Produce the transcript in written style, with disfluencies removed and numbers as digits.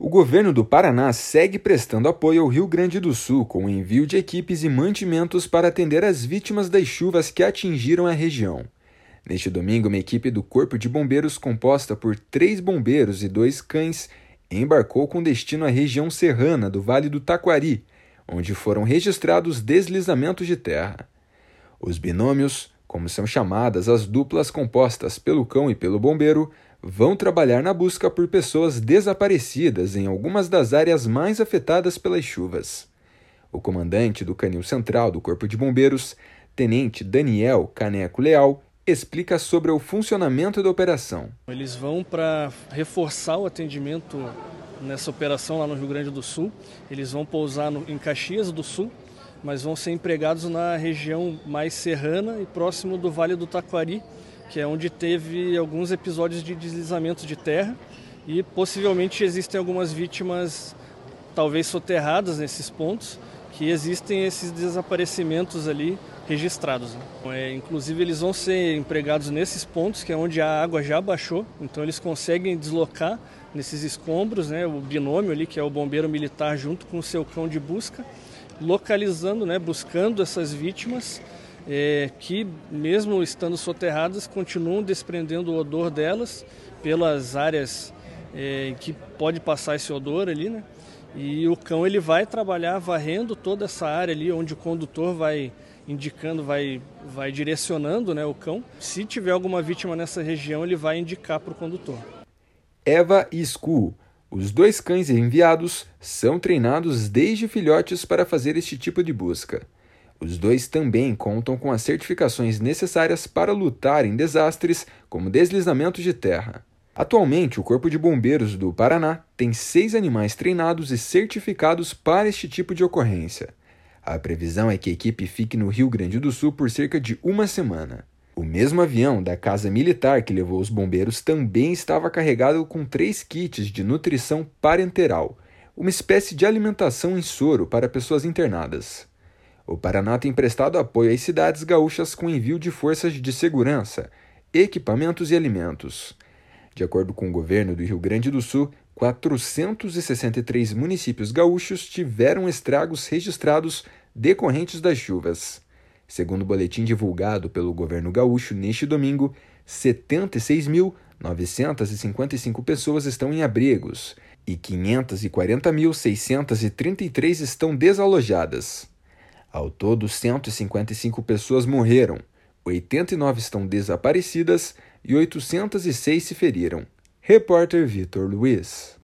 O governo do Paraná segue prestando apoio ao Rio Grande do Sul com o envio de equipes e mantimentos para atender as vítimas das chuvas que atingiram a região. Neste domingo, uma equipe do Corpo de Bombeiros, composta por 3 bombeiros e 2 cães, embarcou com destino à região serrana do Vale do Taquari, onde foram registrados deslizamentos de terra. Os binômios, como são chamadas as duplas compostas pelo cão e pelo bombeiro, vão trabalhar na busca por pessoas desaparecidas em algumas das áreas mais afetadas pelas chuvas. O comandante do Canil Central do Corpo de Bombeiros, Tenente Daniel Caneco Leal, explica sobre o funcionamento da operação. Eles vão para reforçar o atendimento nessa operação lá no Rio Grande do Sul. Eles vão pousar em Caxias do Sul, mas vão ser empregados na região mais serrana e próximo do Vale do Taquari, que é onde teve alguns episódios de deslizamento de terra e possivelmente existem algumas vítimas, talvez soterradas nesses pontos, que existem esses desaparecimentos ali registrados. Inclusive eles vão ser empregados nesses pontos, que é onde a água já baixou, então eles conseguem deslocar nesses escombros, o binômio ali, que é o bombeiro militar junto com o seu cão de busca, localizando, buscando essas vítimas, que mesmo estando soterradas continuam desprendendo o odor delas pelas áreas que pode passar esse odor ali, E o cão ele vai trabalhar varrendo toda essa área ali onde o condutor vai indicando, vai direcionando, o cão. Se tiver alguma vítima nessa região, ele vai indicar para o condutor. Eva e Sku, os 2 cães enviados, são treinados desde filhotes para fazer este tipo de busca. Os 2 também contam com as certificações necessárias para lutar em desastres como deslizamentos de terra. Atualmente, o Corpo de Bombeiros do Paraná tem 6 animais treinados e certificados para este tipo de ocorrência. A previsão é que a equipe fique no Rio Grande do Sul por cerca de 1 semana. O mesmo avião da Casa Militar que levou os bombeiros também estava carregado com 3 kits de nutrição parenteral, uma espécie de alimentação em soro para pessoas internadas. O Paraná tem prestado apoio às cidades gaúchas com envio de forças de segurança, equipamentos e alimentos. De acordo com o governo do Rio Grande do Sul, 463 municípios gaúchos tiveram estragos registrados decorrentes das chuvas. Segundo o boletim divulgado pelo governo gaúcho neste domingo, 76.955 pessoas estão em abrigos e 540.633 estão desalojadas. Ao todo, 155 pessoas morreram, 89 estão desaparecidas e 806 se feriram. Repórter Vitor Luiz.